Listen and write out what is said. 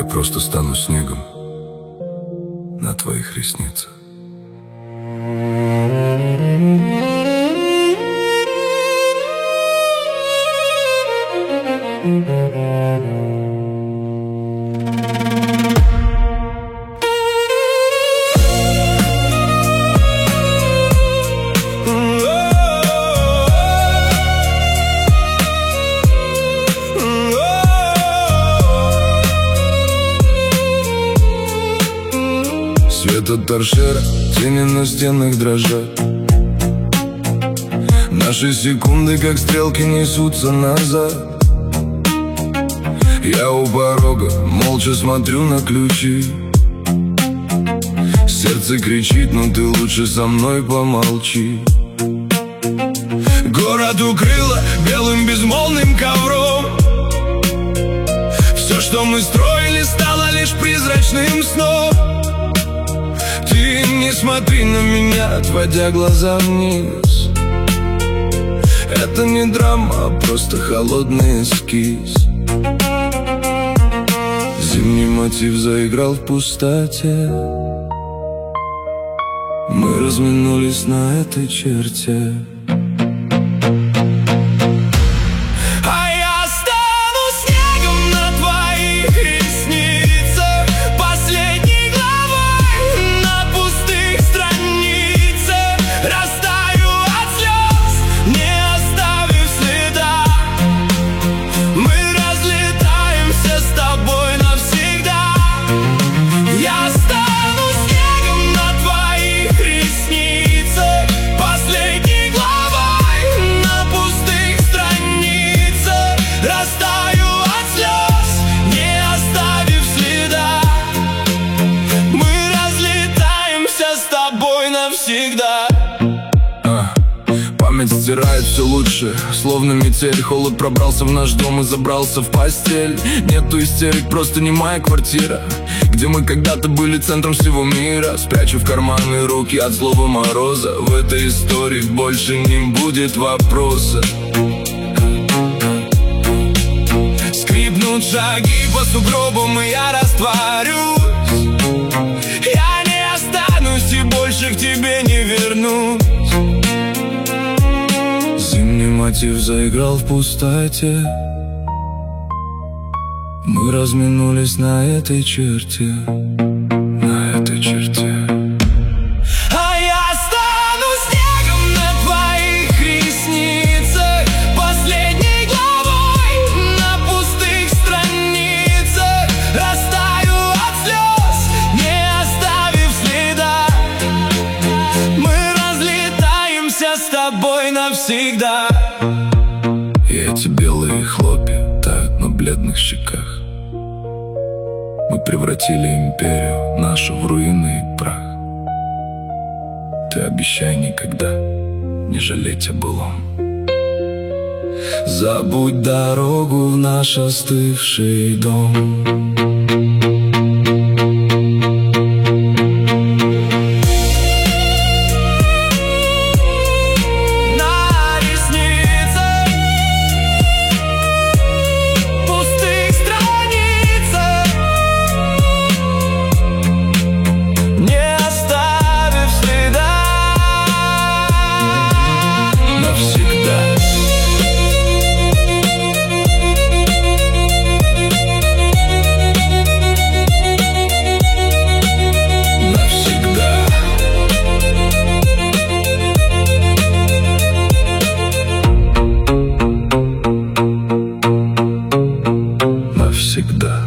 просто стану снегом на твоих ресницах. Свет от торшера, тени на стенах дрожат. Наши секунды, как стрелки, несутся назад. Я у порога, молча смотрю на ключи. Сердце кричит, но ты лучше со мной помолчи. Город укрыло белым безмолвным ковром. Все, что мы строили, стало лишь призрачным сном. Ты не смотри на меня, отводя глаза вниз. Это не драма, а просто холодный эскиз. Зимний мотив заиграл в пустоте. Мы разминулись на этой черте. Навсегда. Память стирает все лучше, словно метель. Холод пробрался в наш дом и забрался в постель. Нету истерик, просто немая квартира, где мы когда-то были центром всего мира. Спрячу в карманы руки от злого мороза. В этой истории больше не будет вопроса. Скрипнут шаги по сугробам, и я растворюсь. Я не останусь и больше к тебе не вернусь. Зимний мотив заиграл в пустоте. Мы разминулись на этой черте. На этой черте. С тобой навсегда. И эти белые хлопья тают на бледных щеках. Мы превратили империю нашу в руины и прах. Ты обещай никогда не жалеть о былом. Забудь дорогу в наш остывший дом. Навсегда.